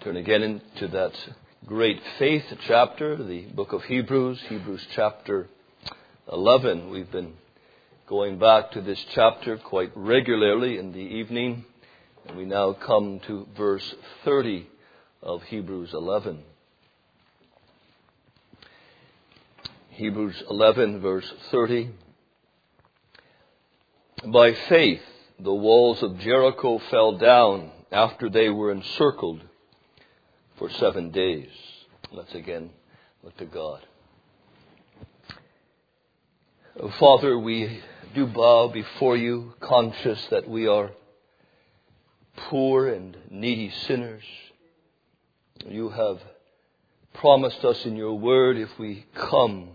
Turn again into that great faith chapter, the book of Hebrews, Hebrews chapter 11. We've been going back to this chapter quite regularly in the evening, and we now come to verse 30 of Hebrews 11. Hebrews 11, verse 30. By faith, the walls of Jericho fell down after they were encircled for 7 days. Let's again look to God. Father, we do bow before you, conscious that we are poor and needy sinners. You have promised us in your word, if we come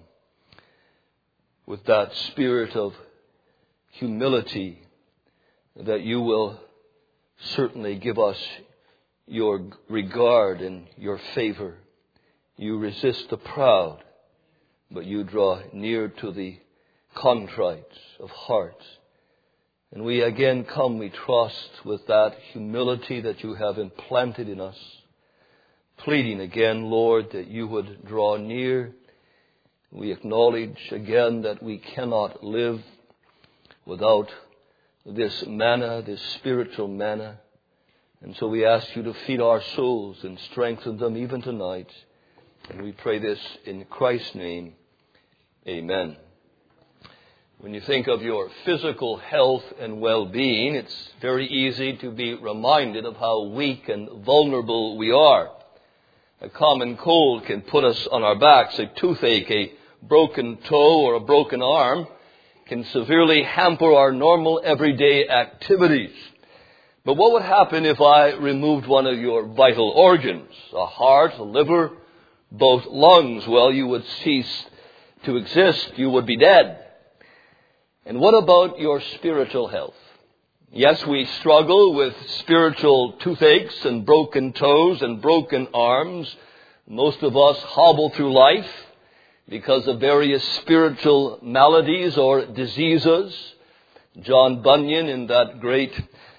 with that spirit of humility, that you will certainly give us your regard and your favor. You resist the proud, but you draw near to the contrite of heart. And we again come, we trust, with that humility that you have implanted in us, pleading again, Lord, that you would draw near. We acknowledge again that we cannot live without this manna, this spiritual manna. And so we ask you to feed our souls and strengthen them even tonight. And we pray this in Christ's name. Amen. When you think of your physical health and well-being, it's very easy to be reminded of how weak and vulnerable we are. A common cold can put us on our backs. A toothache, a broken toe, or a broken arm can severely hamper our normal everyday activities. But what would happen if I removed one of your vital organs? A heart, a liver, both lungs? Well, you would cease to exist. You would be dead. And what about your spiritual health? Yes, we struggle with spiritual toothaches and broken toes and broken arms. Most of us hobble through life because of various spiritual maladies or diseases. John Bunyan, in that great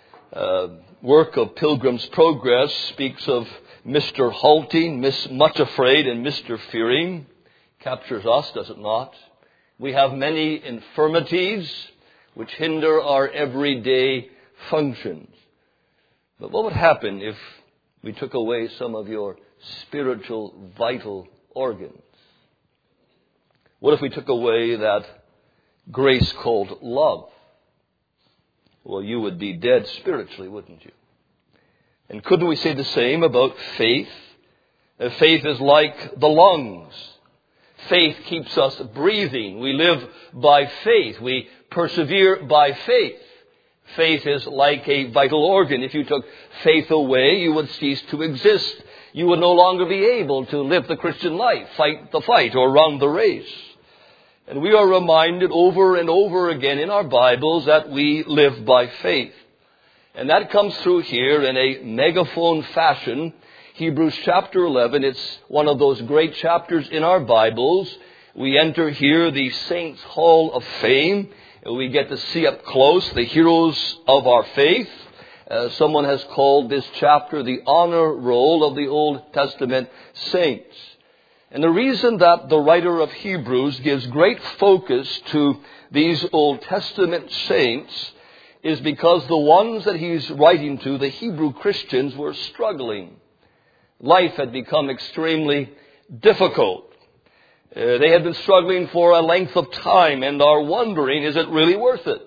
work of Pilgrim's Progress, speaks of Mr. Halting, Miss Much Afraid, and Mr. Fearing. Captures us, does it not? We have many infirmities which hinder our everyday functions. But what would happen if we took away some of your spiritual vital organs? What if we took away that grace called love? Well, you would be dead spiritually, wouldn't you? And couldn't we say the same about faith? Faith is like the lungs. Faith keeps us breathing. We live by faith. We persevere by faith. Faith is like a vital organ. If you took faith away, you would cease to exist. You would no longer be able to live the Christian life, fight the fight, or run the race. And we are reminded over and over again in our Bibles that we live by faith. And that comes through here in a megaphone fashion. Hebrews chapter 11, it's one of those great chapters in our Bibles. We enter here the Saints' Hall of Fame, and we get to see up close the heroes of our faith. Someone has called this chapter the honor roll of the Old Testament saints. And the reason that the writer of Hebrews gives great focus to these Old Testament saints is because the ones that he's writing to, the Hebrew Christians, were struggling. Life had become extremely difficult. They had been struggling for a length of time and are wondering, is it really worth it?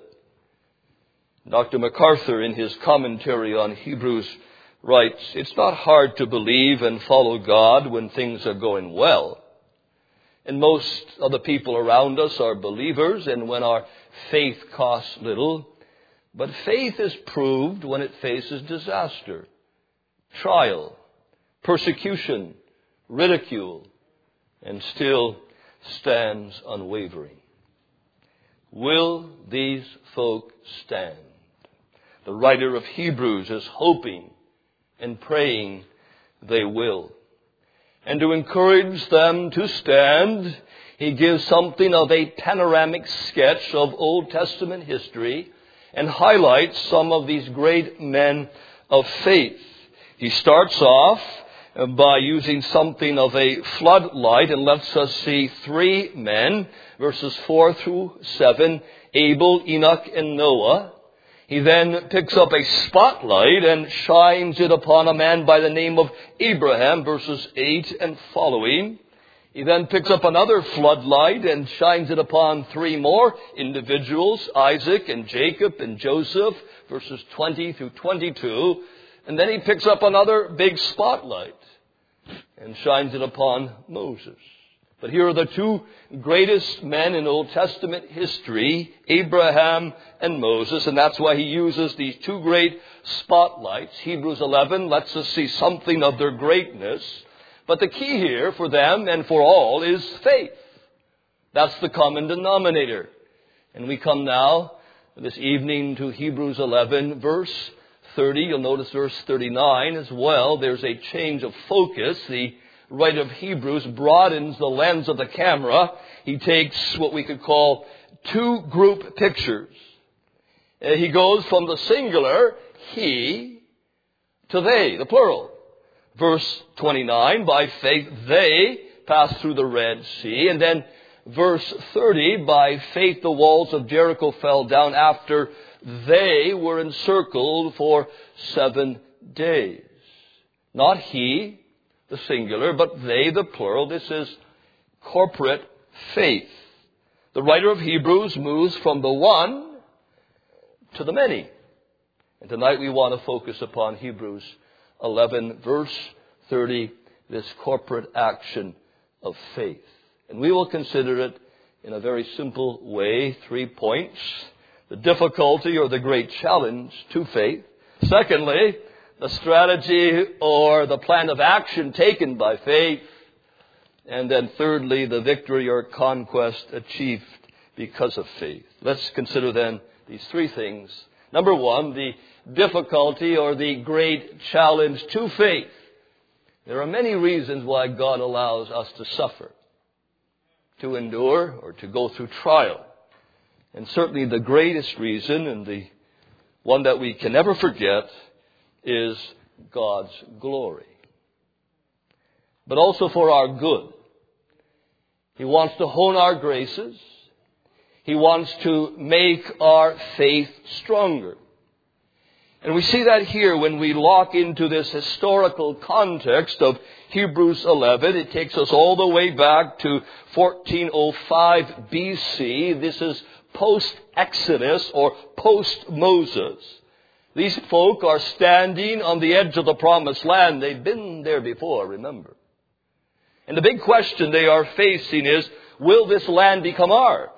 Dr. MacArthur, in his commentary on Hebrews, writes, it's not hard to believe and follow God when things are going well. And most of the people around us are believers, and when our faith costs little. But faith is proved when it faces disaster, trial, persecution, ridicule, and still stands unwavering. Will these folk stand? The writer of Hebrews is hoping and praying they will. And to encourage them to stand, he gives something of a panoramic sketch of Old Testament history and highlights some of these great men of faith. He starts off by using something of a floodlight and lets us see three men, verses 4 through 7, Abel, Enoch, and Noah. He then picks up a spotlight and shines it upon a man by the name of Abraham, verses 8 and following. He then picks up another floodlight and shines it upon three more individuals, Isaac and Jacob and Joseph, verses 20 through 22. And then he picks up another big spotlight and shines it upon Moses. But here are the two greatest men in Old Testament history, Abraham and Moses, and that's why he uses these two great spotlights. Hebrews 11 lets us see something of their greatness. But the key here for them and for all is faith. That's the common denominator. And we come now this evening to Hebrews 11, verse 30. You'll notice verse 39 as well. There's a change of focus. The writer of Hebrews broadens the lens of the camera. He takes what we could call two group pictures. He goes from the singular, he, to they, the plural. Verse 29, by faith they passed through the Red Sea. And then verse 30, by faith the walls of Jericho fell down after they were encircled for 7 days. Not he, the singular, but they, the plural. This is corporate faith. The writer of Hebrews moves from the one to the many. And tonight we want to focus upon Hebrews 11, verse 30, this corporate action of faith. And we will consider it in a very simple way, 3 points. The difficulty or the great challenge to faith. Secondly, the strategy or the plan of action taken by faith. And then thirdly, the victory or conquest achieved because of faith. Let's consider then these three things. Number one, the difficulty or the great challenge to faith. There are many reasons why God allows us to suffer, to endure, or to go through trial. And certainly the greatest reason, and the one that we can never forget, is God's glory. But also for our good. He wants to hone our graces. He wants to make our faith stronger. And we see that here when we lock into this historical context of Hebrews 11. It takes us all the way back to 1405 BC. This is post-Exodus or post-Moses. These folk are standing on the edge of the promised land. They've been there before, remember. And the big question they are facing is, will this land become ours?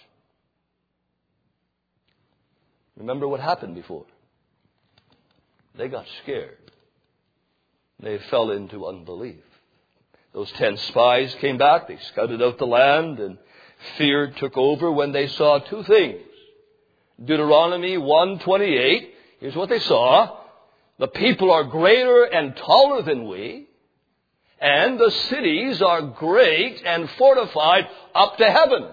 Remember what happened before. They got scared. They fell into unbelief. Those 10 spies came back. They scouted out the land, and fear took over when they saw two things. Deuteronomy 1:28. Here's what they saw. The people are greater and taller than we, and the cities are great and fortified up to heaven.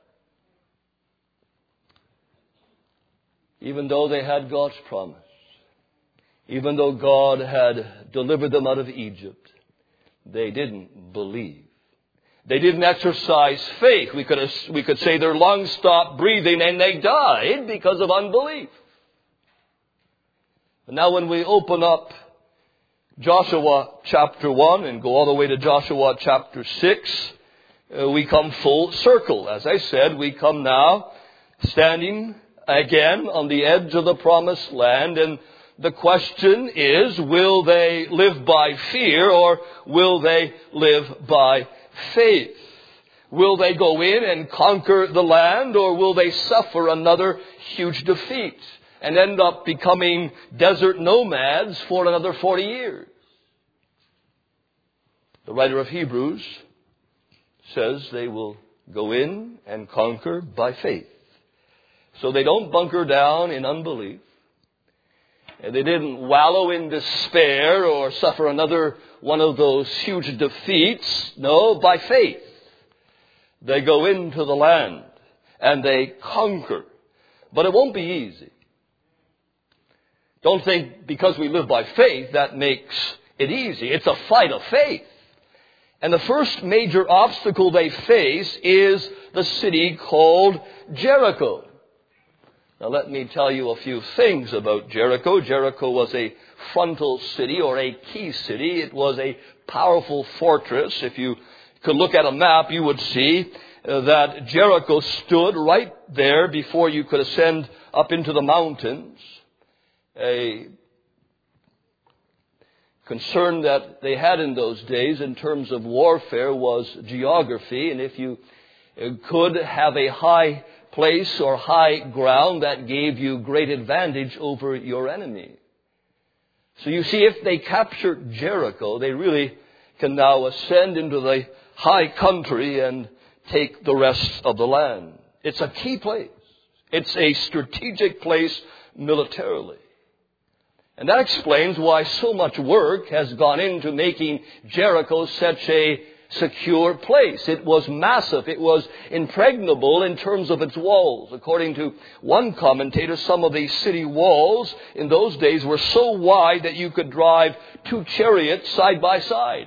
Even though they had God's promise, even though God had delivered them out of Egypt, they didn't believe. They didn't exercise faith. We could say their lungs stopped breathing and they died because of unbelief. And now when we open up Joshua chapter 1 and go all the way to Joshua chapter 6, we come full circle. As I said, we come now standing again on the edge of the promised land, and the question is, will they live by fear or will they live by faith? Will they go in and conquer the land, or will they suffer another huge defeat and end up becoming desert nomads for another 40 years? The writer of Hebrews says they will go in and conquer by faith. So they don't bunker down in unbelief. And they didn't wallow in despair or suffer another one of those huge defeats. No, by faith. They go into the land and they conquer. But it won't be easy. Don't think because we live by faith that makes it easy. It's a fight of faith. And the first major obstacle they face is the city called Jericho. Now let me tell you a few things about Jericho. Jericho was a frontal city or a key city. It was a powerful fortress. If you could look at a map, you would see that Jericho stood right there before you could ascend up into the mountains. A concern that they had in those days in terms of warfare was geography, and if you could have a high place or high ground, that gave you great advantage over your enemy. So you see, if they captured Jericho, they really can now ascend into the high country and take the rest of the land. It's a key place. It's a strategic place militarily. And that explains why so much work has gone into making Jericho such a secure place. It was massive. It was impregnable in terms of its walls. According to one commentator, some of the city walls in those days were so wide that you could drive 2 chariots side by side.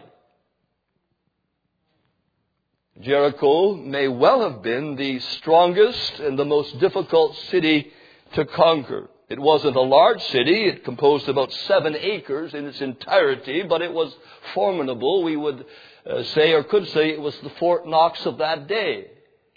Jericho may well have been the strongest and the most difficult city to conquer. It wasn't a large city. It composed about 7 acres in its entirety, but it was formidable. We would say, or could say, it was the Fort Knox of that day.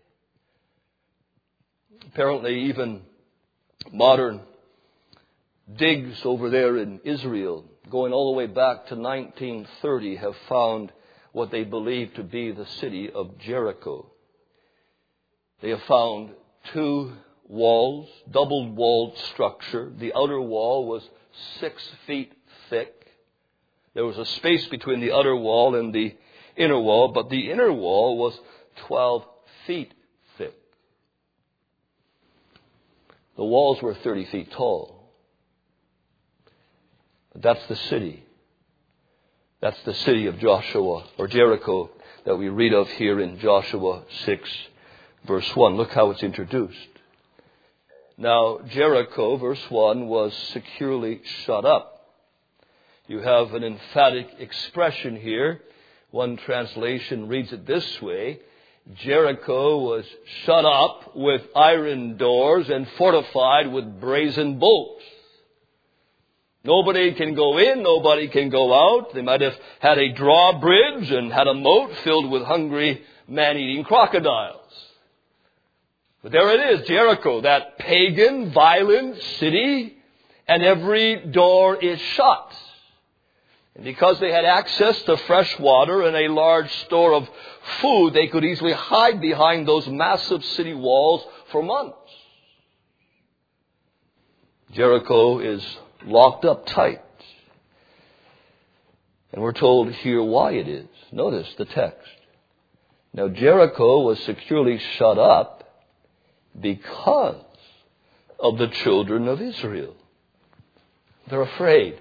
Apparently, even modern digs over there in Israel, going all the way back to 1930, have found what they believe to be the city of Jericho. They have found 2 walls, double-walled structure. The outer wall was 6 feet thick. There was a space between the outer wall and the inner wall, but the inner wall was 12 feet thick. The walls were 30 feet tall. But that's the city. That's the city of Joshua, or Jericho, that we read of here in Joshua 6, verse 1. Look how it's introduced. Now, Jericho, verse 1, was securely shut up. You have an emphatic expression here. One translation reads it this way: Jericho was shut up with iron doors and fortified with brazen bolts. Nobody can go in, nobody can go out. They might have had a drawbridge and had a moat filled with hungry, man-eating crocodiles. But there it is, Jericho, that pagan, violent city, and every door is shut. And because they had access to fresh water and a large store of food, they could easily hide behind those massive city walls for months. Jericho is locked up tight. And we're told here why it is. Notice the text. Now, Jericho was securely shut up because of the children of Israel. They're afraid.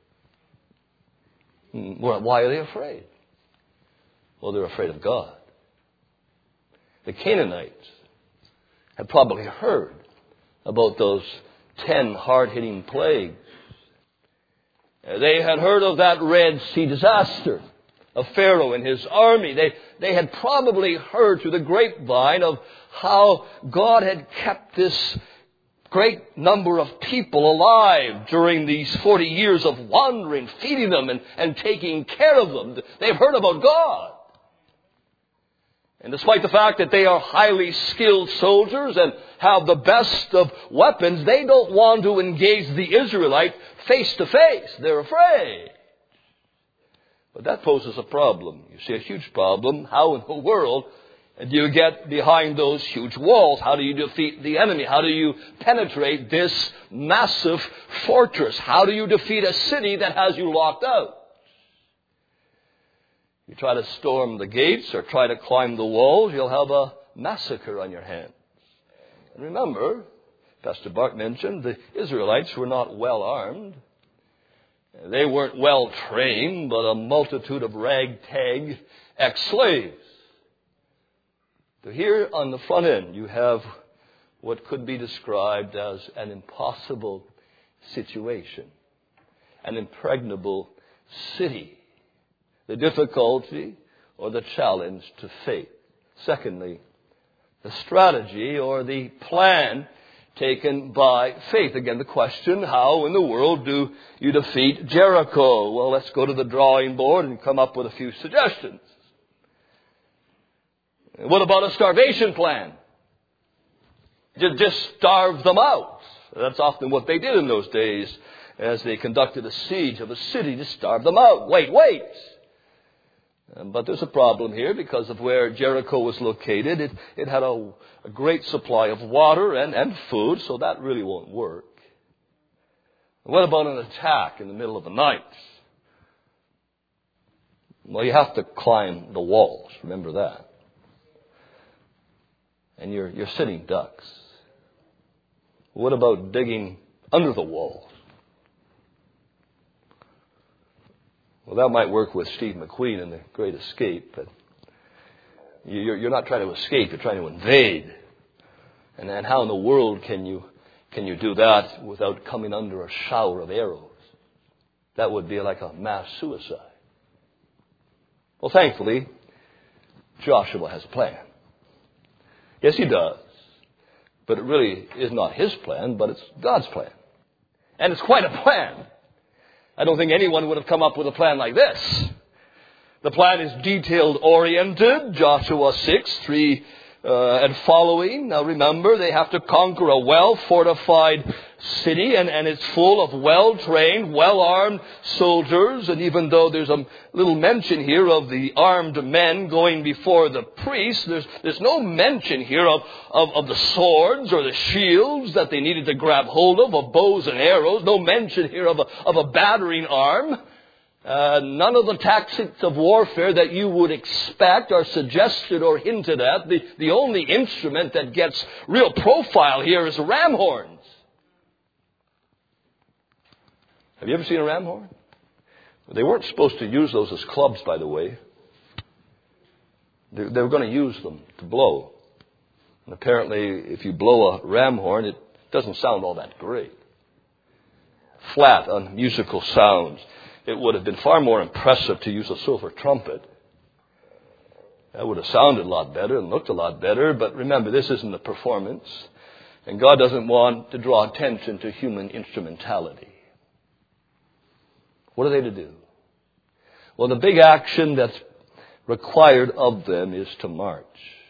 Why are they afraid? Well, they're afraid of God. The Canaanites had probably heard about those 10 hard-hitting plagues. They had heard of that Red Sea disaster of Pharaoh and his army. They had probably heard through the grapevine of how God had kept this great number of people alive during these 40 years of wandering, feeding them and taking care of them. They've heard about God. And despite the fact that they are highly skilled soldiers and have the best of weapons, they don't want to engage the Israelite face to face. They're afraid. But that poses a problem. You see, a huge problem. How in the world do you get behind those huge walls? How do you defeat the enemy? How do you penetrate this massive fortress? How do you defeat a city that has you locked out? You try to storm the gates or try to climb the walls, you'll have a massacre on your hands. And remember, Pastor Bart mentioned, the Israelites were not well armed. They weren't well trained, but a multitude of ragtag ex-slaves. So here on the front end, you have what could be described as an impossible situation, an impregnable city, the difficulty or the challenge to faith. Secondly, the strategy or the plan taken by faith. Again, the question, how in the world do you defeat Jericho? Well, let's go to the drawing board and come up with a few suggestions. What about a starvation plan? Just starve them out. That's often what they did in those days as they conducted a siege of a city, to starve them out. Wait. But there's a problem here because of where Jericho was located. It had a great supply of water and food, so that really won't work. What about an attack in the middle of the night? Well, you have to climb the walls. Remember that. And you're sitting ducks. What about digging under the walls? Well, that might work with Steve McQueen in The Great Escape, but you're not trying to escape, you're trying to invade. And then how in the world can you do that without coming under a shower of arrows? That would be like a mass suicide. Well, thankfully, Joshua has a plan. Yes, he does. But it really is not his plan, but it's God's plan. And it's quite a plan. I don't think anyone would have come up with a plan like this. The plan is detailed-oriented, Joshua 6:3 and following. Now remember, they have to conquer a well-fortified city, and it's full of well-trained, well-armed soldiers. And even though there's a little mention here of the armed men going before the priests, there's no mention here of the swords or the shields that they needed to grab hold of bows and arrows. No mention here of a battering arm. None of the tactics of warfare that you would expect are suggested or hinted at. The only instrument that gets real profile here is ram horns. Have you ever seen a ram horn? They weren't supposed to use those as clubs, by the way. They were going to use them to blow. And apparently, if you blow a ram horn, it doesn't sound all that great. Flat on musical sounds. It would have been far more impressive to use a silver trumpet. That would have sounded a lot better and looked a lot better. But remember, this isn't a performance. And God doesn't want to draw attention to human instrumentality. What are they to do? Well, the big action that's required of them is to march.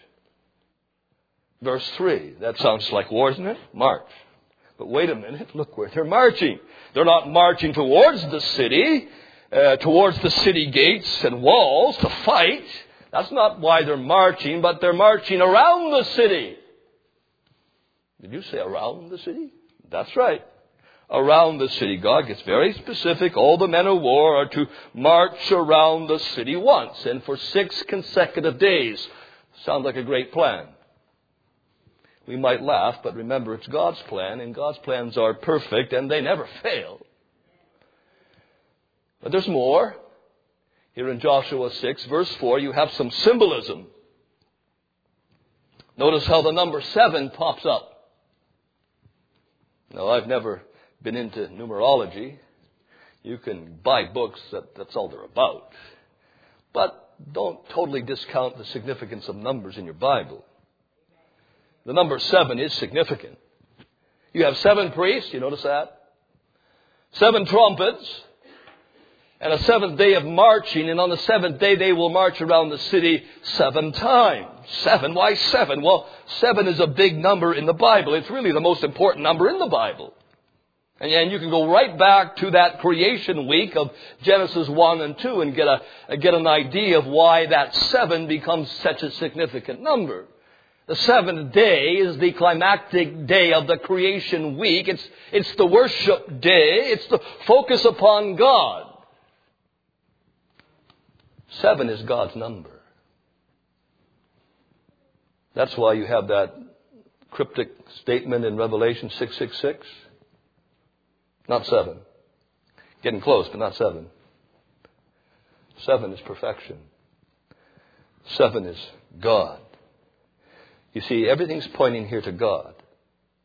Verse 3. That sounds like war, isn't it? March. But wait a minute, look where they're marching. They're not marching towards the city, towards the city gates and walls to fight. That's not why they're marching, but they're marching around the city. Did you say around the city? That's right. Around the city. God gets very specific. All the men of war are to march around the city once, and for 6 consecutive days. Sounds like a great plan. We might laugh, but remember, it's God's plan, and God's plans are perfect, and they never fail. But there's more. Here in Joshua 6, verse 4, you have some symbolism. Notice how the number 7 pops up. Now, I've never been into numerology. You can buy books, that's all they're about. But don't totally discount the significance of numbers in your Bible. The number 7 is significant. You have 7 priests, you notice that? 7 trumpets, and a 7th day of marching, and on the 7th day they will march around the city 7 times. 7, why 7? Well, 7 is a big number in the Bible. It's really the most important number in the Bible. And you can go right back to that creation week of Genesis 1 and 2 and get an idea of why that 7 becomes such a significant number. The 7th day is the climactic day of the creation week. It's the worship day. It's the focus upon God. 7 is God's number. That's why you have that cryptic statement in Revelation 6:66. Not 7. Getting close, but not 7. 7 is perfection. 7 is God. You see, everything's pointing here to God.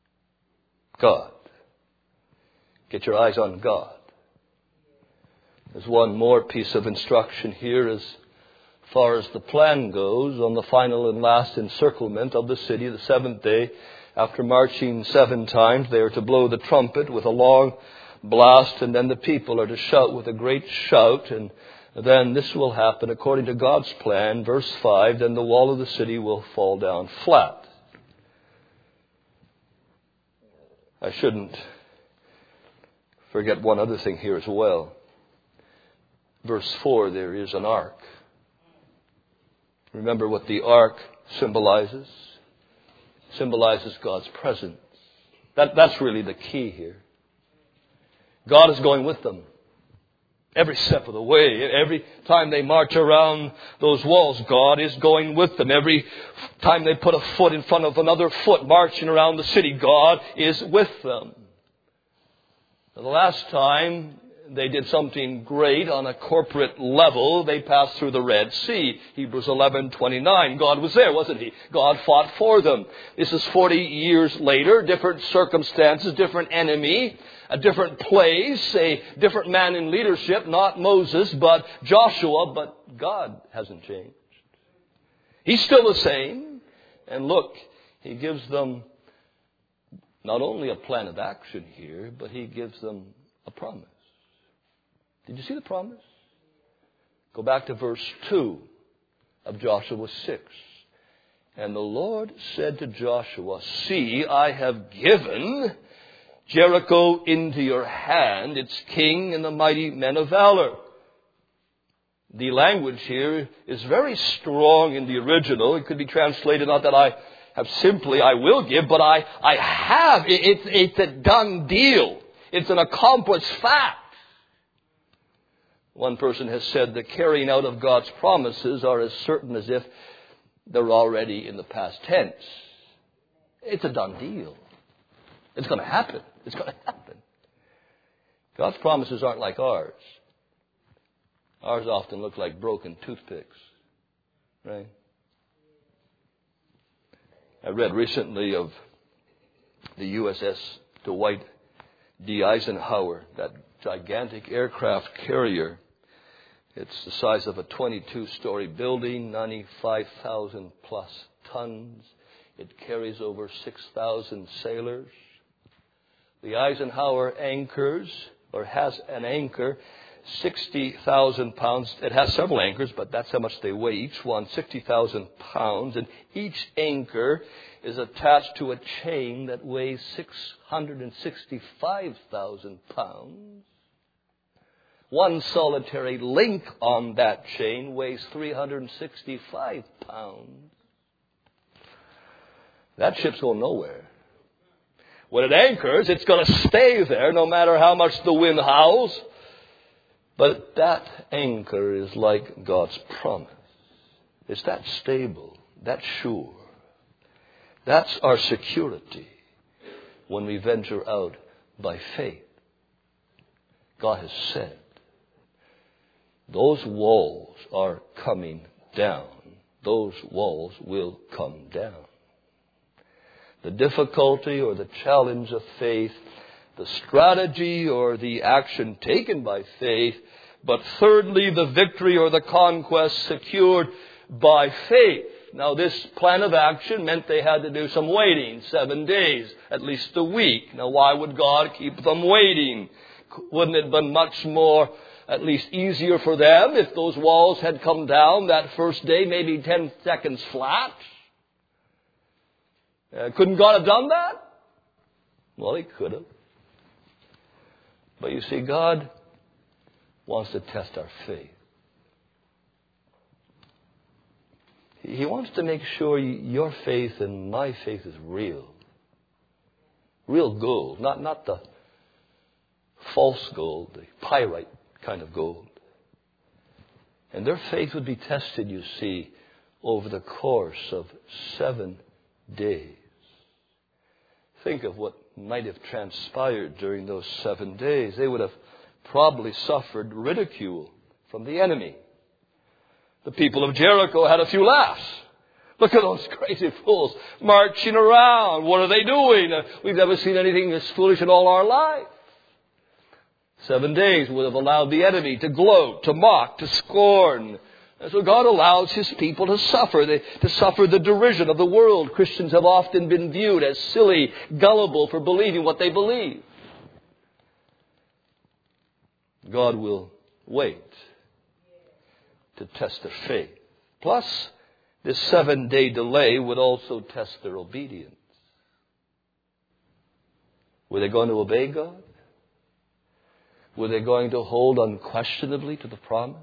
God. Get your eyes on God. There's one more piece of instruction here as far as the plan goes. On the final and last encirclement of the city, the seventh day, after marching 7 times, they are to blow the trumpet with a long blast, and then the people are to shout with a great shout, and then this will happen according to God's plan. Verse 5, then the wall of the city will fall down flat. I shouldn't forget one other thing here as well. Verse 4, there is an ark. Remember what the ark symbolizes? Symbolizes God's presence. That's really the key here. God is going with them. Every step of the way, every time they march around those walls, God is going with them. Every time they put a foot in front of another foot marching around the city, God is with them. The last time they did something great on a corporate level, they passed through the Red Sea. Hebrews 11:29. God was there, wasn't He? God fought for them. This is 40 years later, different circumstances, different enemy, a different place, a different man in leadership, not Moses, but Joshua, but God hasn't changed. He's still the same. And look, He gives them not only a plan of action here, but He gives them a promise. Did you see the promise? Go back to verse 2 of Joshua 6. And the Lord said to Joshua, see, I have given Jericho into your hand, its king and the mighty men of valor. The language here is very strong in the original. It could be translated, not that I have simply, I will give, but I have. It's a done deal. It's an accomplished fact. One person has said the carrying out of God's promises are as certain as if they're already in the past tense. It's a done deal. It's going to happen. It's going to happen. God's promises aren't like ours. Ours often look like broken toothpicks. Right? I read recently of the USS Dwight D. Eisenhower, that gigantic aircraft carrier. It's the size of a 22-story building, 95,000 plus tons. It carries over 6,000 sailors. The Eisenhower anchors, or has an anchor, 60,000 pounds. It has several anchors, but that's how much they weigh. Each one, 60,000 pounds. And each anchor is attached to a chain that weighs 665,000 pounds. One solitary link on that chain weighs 365 pounds. That ship's going nowhere. When it anchors, it's going to stay there no matter how much the wind howls. But that anchor is like God's promise. It's that stable, that sure. That's our security when we venture out by faith. God has said, those walls are coming down. Those walls will come down. The difficulty or the challenge of faith, the strategy or the action taken by faith, but thirdly, the victory or the conquest secured by faith. Now, this plan of action meant they had to do some waiting, 7 days, at least a week. Now, why would God keep them waiting? Wouldn't it have been much more, at least easier for them if those walls had come down that first day, maybe 10 seconds flat? Couldn't God have done that? Well, He could have. But you see, God wants to test our faith. He wants to make sure your faith and my faith is real. Real gold, not the false gold, the pyrite kind of gold. And their faith would be tested, you see, over the course of 7 days. Think of what might have transpired during those 7 days. They would have probably suffered ridicule from the enemy. The people of Jericho had a few laughs. Look at those crazy fools marching around. What are they doing? We've never seen anything this foolish in all our life. 7 days would have allowed the enemy to gloat, to mock, to scorn. And so God allows His people to suffer the derision of the world. Christians have often been viewed as silly, gullible for believing what they believe. God will wait to test their faith. Plus, this 7-day delay would also test their obedience. Were they going to obey God? Were they going to hold unquestionably to the promise?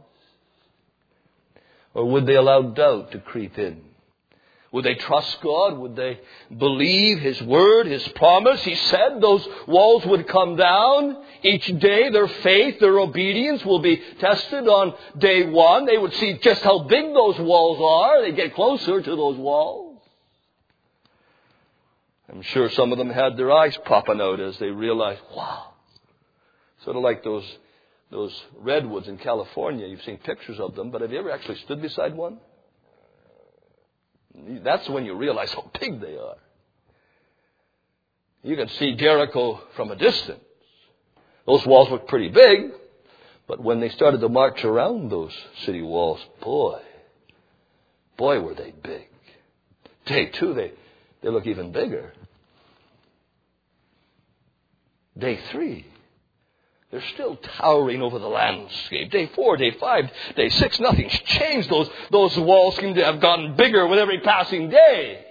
Or would they allow doubt to creep in? Would they trust God? Would they believe His word, His promise? He said those walls would come down. Each day their faith, their obedience will be tested on day 1. They would see just how big those walls are. They'd get closer to those walls. I'm sure some of them had their eyes popping out as they realized, wow. Sort of like those redwoods in California. You've seen pictures of them, but have you ever actually stood beside one? That's when you realize how big they are. You can see Jericho from a distance. Those walls look pretty big, but when they started to march around those city walls, boy, were they big. Day 2, they look even bigger. Day 3, they're still towering over the landscape. Day 4, day 5, day 6, nothing's changed. Those walls seem to have gotten bigger with every passing day.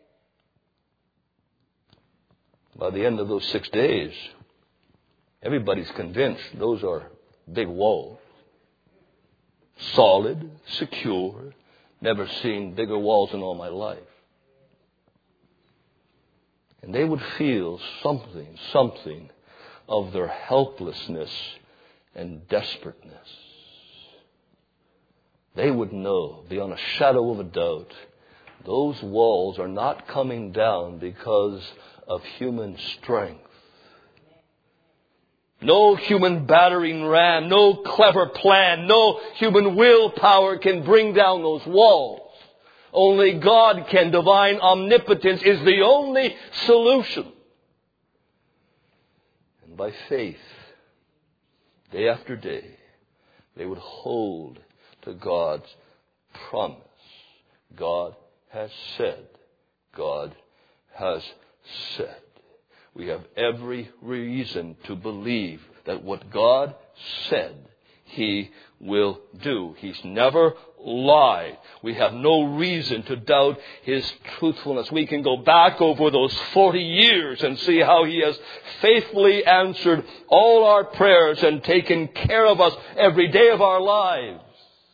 By the end of those 6 days, everybody's convinced those are big walls. Solid, secure. Never seen bigger walls in all my life. And they would feel something of their helplessness and desperateness. They would know, beyond a shadow of a doubt, those walls are not coming down because of human strength. No human battering ram, no clever plan, no human willpower can bring down those walls. Only God can. Divine omnipotence is the only solution. And by faith, day after day, they would hold to God's promise. God has said. God has said. We have every reason to believe that what God said, He will do. He's never lied. We have no reason to doubt His truthfulness. We can go back over those 40 years and see how He has faithfully answered all our prayers and taken care of us every day of our lives.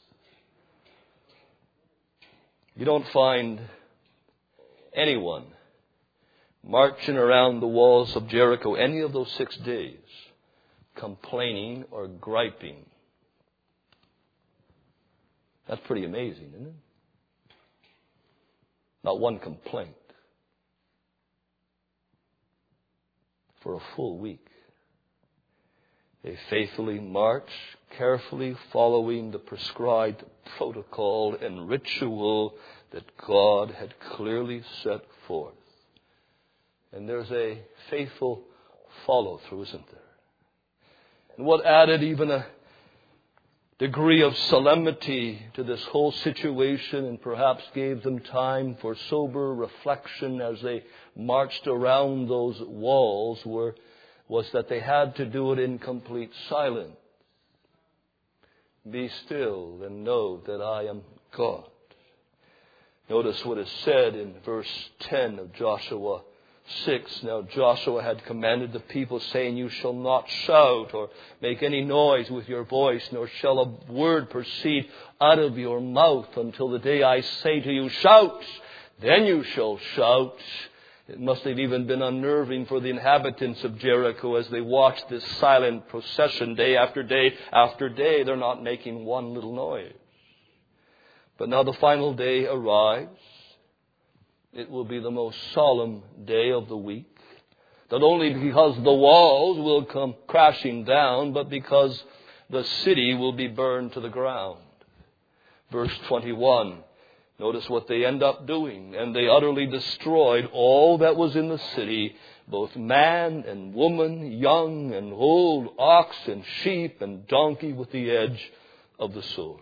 You don't find anyone marching around the walls of Jericho any of those 6 days complaining or griping. That's pretty amazing, isn't it? Not one complaint. For a full week. They faithfully marched, carefully following the prescribed protocol and ritual that God had clearly set forth. And there's a faithful follow-through, isn't there? And what added even a degree of solemnity to this whole situation and perhaps gave them time for sober reflection as they marched around those walls was that they had to do it in complete silence. Be still and know that I am God. Notice what is said in verse 10 of Joshua 6. Now Joshua had commanded the people, saying, You shall not shout or make any noise with your voice, nor shall a word proceed out of your mouth until the day I say to you, Shout! Then you shall shout. It must have even been unnerving for the inhabitants of Jericho as they watched this silent procession day after day after day. They're not making one little noise. But now the final day arrives. It will be the most solemn day of the week. Not only because the walls will come crashing down, but because the city will be burned to the ground. Verse 21, Notice what they end up doing. And they utterly destroyed all that was in the city, both man and woman, young and old, ox and sheep and donkey, with the edge of the sword.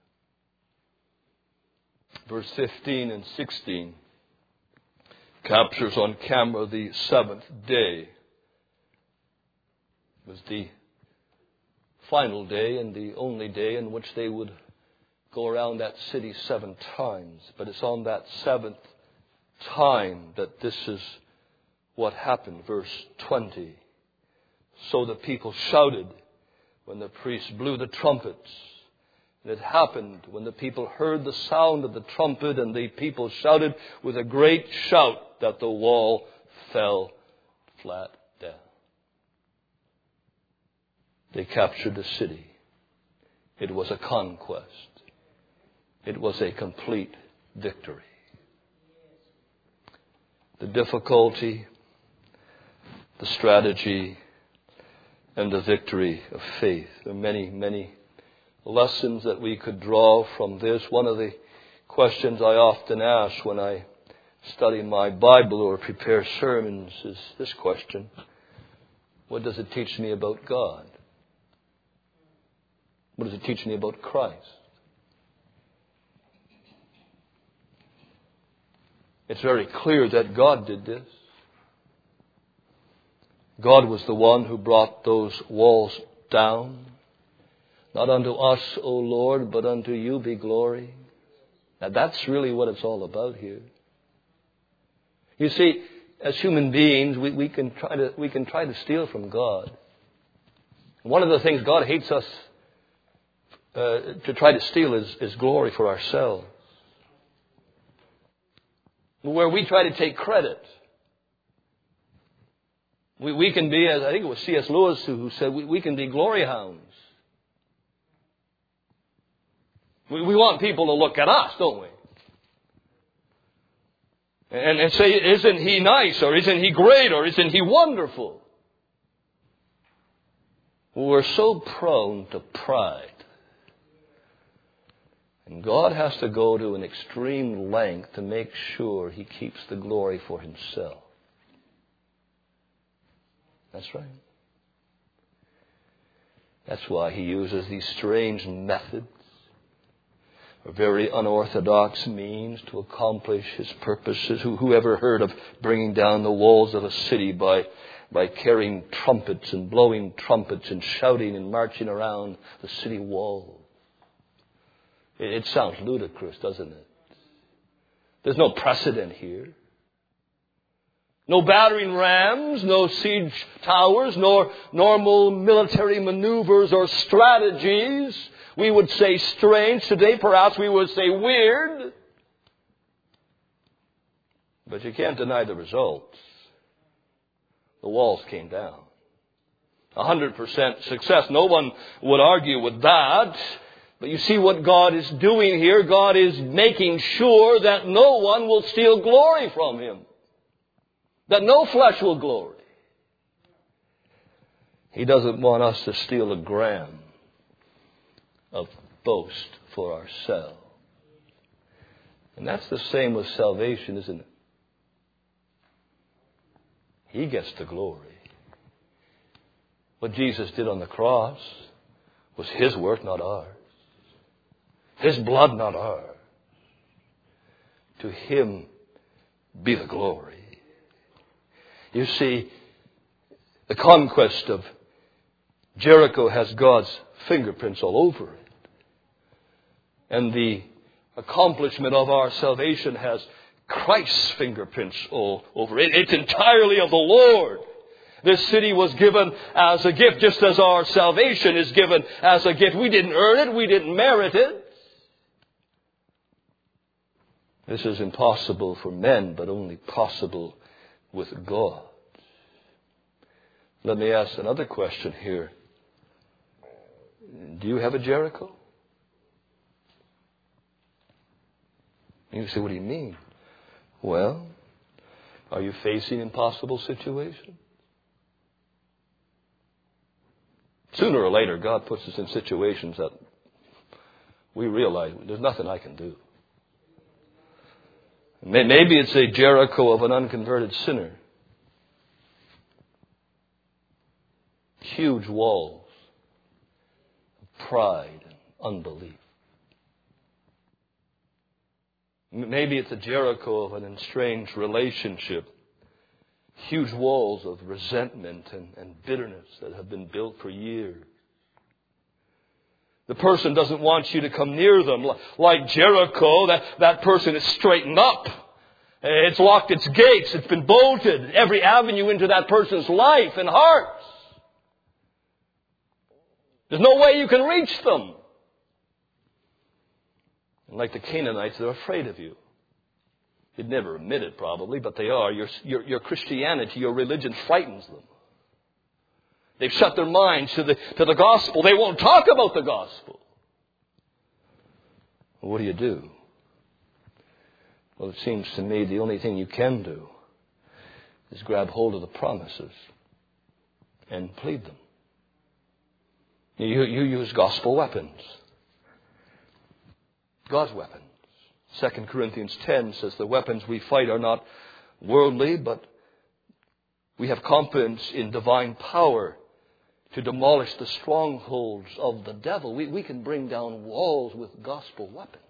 Verse 15 and 16 captures on camera the seventh day. It was the final day and the only day in which they would go around that city 7 times. But it's on that 7th time that this is what happened. Verse 20. So the people shouted when the priest blew the trumpets. And it happened when the people heard the sound of the trumpet, and the people shouted with a great shout, that the wall fell flat down. They captured the city. It was a conquest. It was a complete victory. The difficulty, the strategy, and the victory of faith. There are many, many lessons that we could draw from this. One of the questions I often ask when I study my Bible or prepare sermons is this question: what does it teach me about God? What does it teach me about Christ? It's very clear that God did this. God was the one who brought those walls down. Not unto us, O Lord, but unto you be glory. Now that's really what it's all about here. You see, as human beings, we can try to steal from God. One of the things God hates us to try to steal is glory for ourselves. Where we try to take credit. We can be, as I think it was C.S. Lewis who said, we can be glory hounds. We want people to look at us, don't we? And say, isn't he nice? Or isn't he great? Or isn't he wonderful? We're so prone to pride. And God has to go to an extreme length to make sure he keeps the glory for himself. That's right. That's why he uses these strange methods, or very unorthodox means, to accomplish his purposes. Who ever heard of bringing down the walls of a city by carrying trumpets and blowing trumpets and shouting and marching around the city wall? It sounds ludicrous, doesn't it? There's no precedent here. No battering rams, no siege towers, nor normal military maneuvers or strategies. We would say strange. Today, perhaps we would say weird. But you can't deny the results. The walls came down. 100% success. No one would argue with that. But you see what God is doing here. God is making sure that no one will steal glory from him. That no flesh will glory. He doesn't want us to steal a gram of boast for ourselves. And that's the same with salvation, isn't it? He gets the glory. What Jesus did on the cross was his work, not ours. His blood, not ours. To him be the glory. You see, the conquest of Jericho has God's fingerprints all over it. And the accomplishment of our salvation has Christ's fingerprints all over it. It's entirely of the Lord. This city was given as a gift, just as our salvation is given as a gift. We didn't earn it. We didn't merit it. This is impossible for men, but only possible with God. Let me ask another question here. Do you have a Jericho? You say, what do you mean? Well, are you facing impossible situations? Sooner or later, God puts us in situations that we realize there's nothing I can do. Maybe it's a Jericho of an unconverted sinner. Huge walls of pride and unbelief. Maybe it's a Jericho of an estranged relationship. Huge walls of resentment and bitterness that have been built for years. The person doesn't want you to come near them. Like Jericho, that person is straightened up. It's locked its gates. It's been bolted. Every avenue into that person's life and heart. There's no way you can reach them. And like the Canaanites, they're afraid of you. You'd never admit it probably, but they are. Your Christianity, your religion frightens them. They've shut their minds to the gospel. They won't talk about the gospel. Well, what do you do? Well, it seems to me the only thing you can do is grab hold of the promises and plead them. You use gospel weapons. God's weapons. 2 Corinthians 10 says the weapons we fight are not worldly, but we have confidence in divine power to demolish the strongholds of the devil. We can bring down walls with gospel weapons.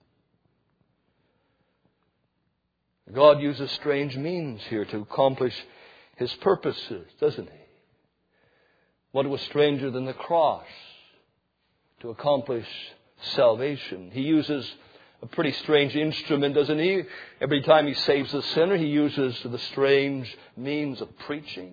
God uses strange means here to accomplish His purposes, doesn't He? What was stranger than the cross to accomplish salvation? He uses a pretty strange instrument, doesn't He? Every time He saves a sinner, He uses the strange means of preaching.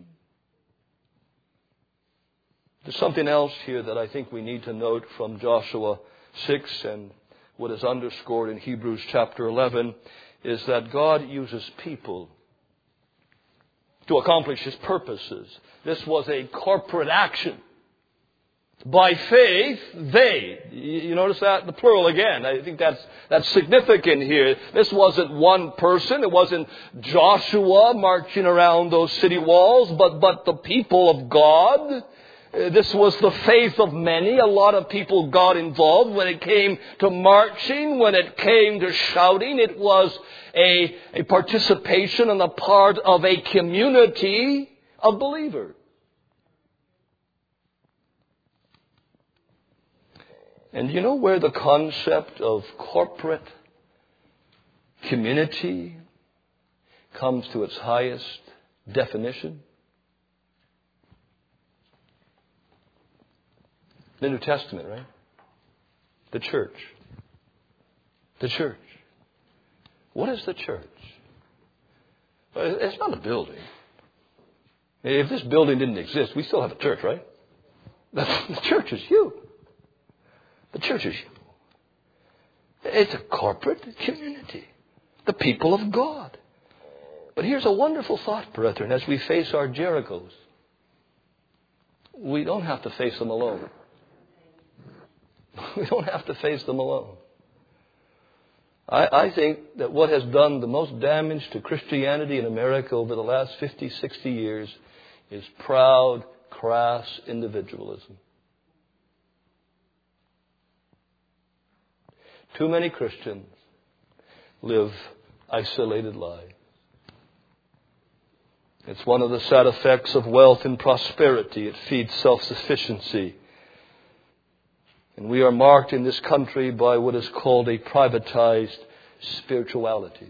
There's something else here that I think we need to note from Joshua 6 and what is underscored in Hebrews chapter 11 is that God uses people to accomplish His purposes. This was a corporate action. By faith, they. You notice that? The plural again. I think that's significant here. This wasn't one person. It wasn't Joshua marching around those city walls, but the people of God. This was the faith of many. A lot of people got involved when it came to marching, when it came to shouting. It was a participation on the part of a community of believers. And you know where the concept of corporate community comes to its highest definition? The New Testament, right? The church. The church. What is the church? It's not a building. If this building didn't exist, we still have a church, right? The church is you. The church is you. It's a corporate community. The people of God. But here's a wonderful thought, brethren, as we face our Jerichos. We don't have to face them alone. We don't have to face them alone. I think that what has done the most damage to Christianity in America over the last 50, 60 years is proud, crass individualism. Too many Christians live isolated lives. It's one of the sad effects of wealth and prosperity. It feeds self-sufficiency. And we are marked in this country by what is called a privatized spirituality.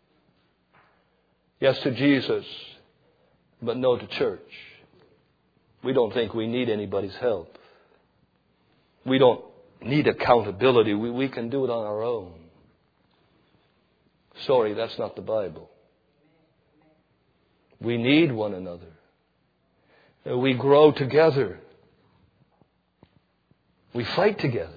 Yes to Jesus, but no to church. We don't think we need anybody's help. We don't need accountability. We can do it on our own. Sorry, that's not the Bible. We need one another. We grow together. We fight together.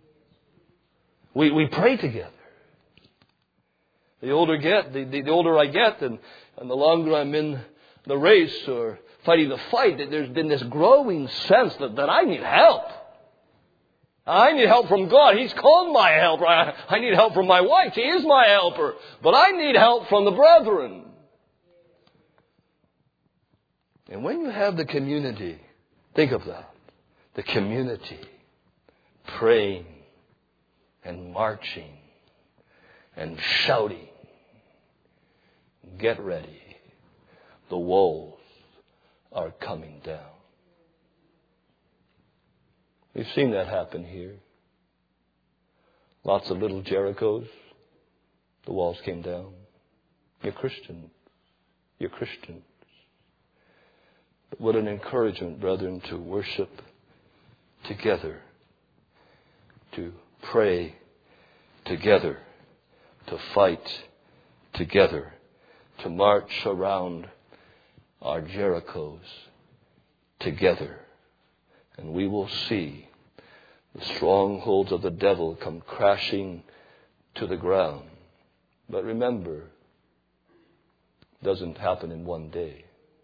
We pray together. The older I get, and the longer I'm in the race or fighting the fight, there's been this growing sense that I need help. I need help from God. He's called my helper. I need help from my wife. She is my helper. But I need help from the brethren. And when you have the community, think of that. The community praying and marching and shouting Get ready. The walls are coming down. We've seen that happen here. Lots of little Jerichos. The walls came down. You're Christians. You're Christians. But what an encouragement, brethren, to worship together, to pray together, to fight together, to march around our Jerichos together. And we will see the strongholds of the devil come crashing to the ground. But remember, it doesn't happen in one day.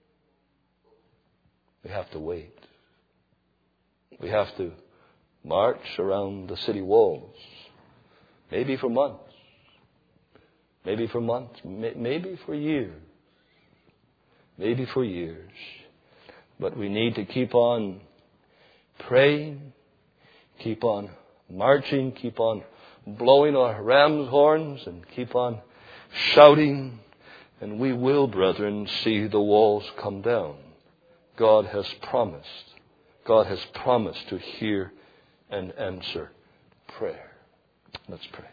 We have to wait. We have to march around the city walls. Maybe for months. Maybe for months. Maybe for years. Maybe for years. But we need to keep on praying, keep on marching, keep on blowing our ram's horns, and keep on shouting. And we will, brethren, see the walls come down. God has promised. God has promised to hear and answer prayer. Let's pray.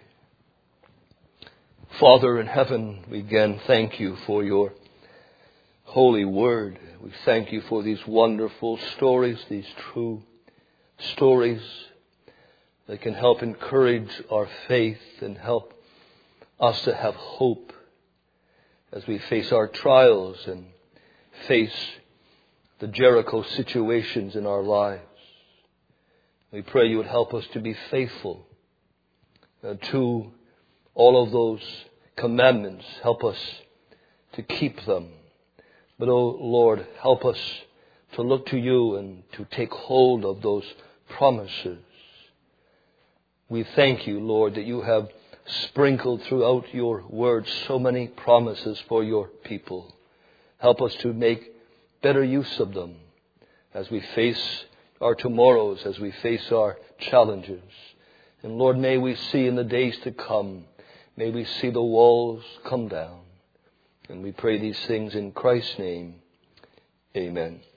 Father in heaven, we again thank you for your holy word. We thank you for these wonderful stories, these true stories that can help encourage our faith and help us to have hope as we face our trials and face the Jericho situations in our lives. We pray you would help us to be faithful to all of those commandments. Help us to keep them. But, oh Lord, help us to look to you and to take hold of those promises. We thank you, Lord, that you have sprinkled throughout your word so many promises for your people. Help us to make better use of them as we face our tomorrows, as we face our challenges. And Lord, may we see in the days to come, may we see the walls come down. And we pray these things in Christ's name. Amen.